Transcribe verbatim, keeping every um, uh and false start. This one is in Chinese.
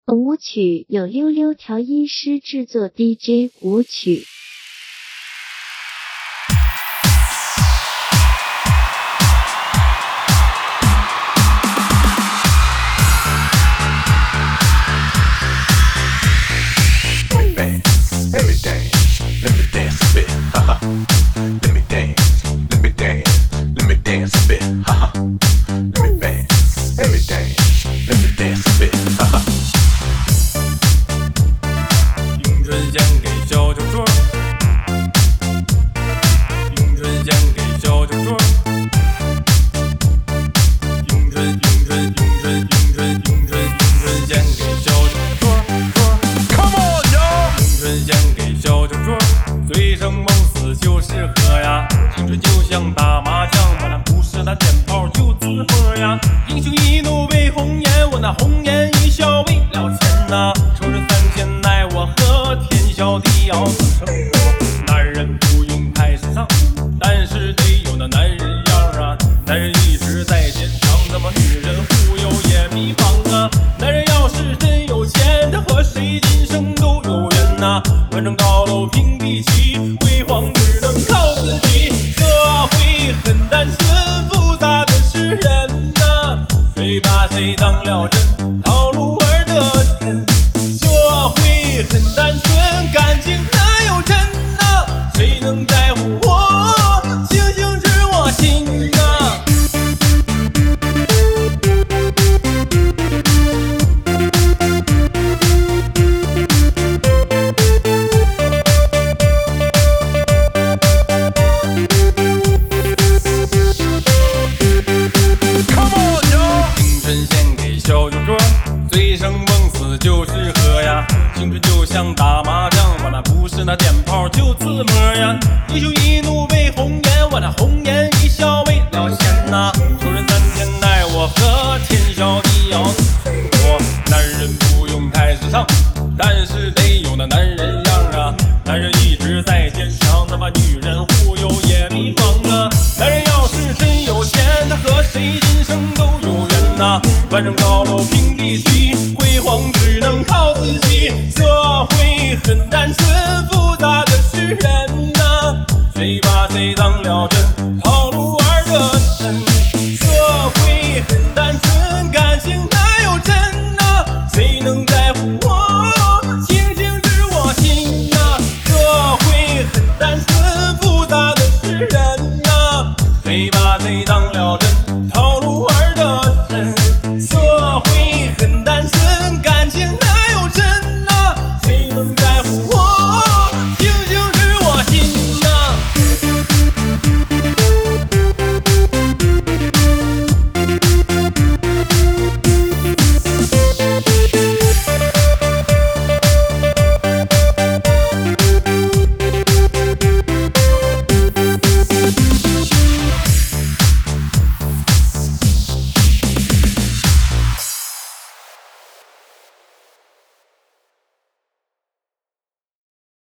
本舞曲由溜溜调音师制作 D J 舞曲。 Let me dance, let me dance a bit, haha. Let me dance, let me dance, let me dance a bit, haha. Let me dance, let me dance, let me dance a bit, haha. 迎春献给小酒桌，迎春献给小酒桌，迎春迎春迎春迎春迎春迎春献给小酒桌桌 ，Come on yo！ 迎春献给小酒桌，醉生梦死就是喝呀，青春就像打麻将，我那不是那点炮就自摸呀，英雄一怒为红颜，我那红颜一笑为了钱呐，收拾三千奈我何，天小地要自生活，男人不用太时尚，但是得有那男人样啊，男人一直在坚强，怎么女人忽悠也迷茫啊，男人要是真有钱，他和谁今生都有缘呐，反正高楼平地起，辉煌只能靠自己，社会很单纯，复杂的是人呐，谁把谁当了真，套路玩得深，社会很单纯，感情哪有真呐，谁能在乎我，星星知我心呐。醉生梦死就是喝呀，青春就像打麻将，我那不是那点炮就自摸呀，英雄一怒为红颜，我那红颜一笑为了钱呐，仇人三千奈我何，天小地要自生活，男人不用太时尚，但是得有那男人样啊，男人一直在坚强，那么女人忽悠也迷茫啊，男人要是真有钱，他和谁今生都有缘呐，反正高楼平地起，辉煌只能靠自己，社会很单纯。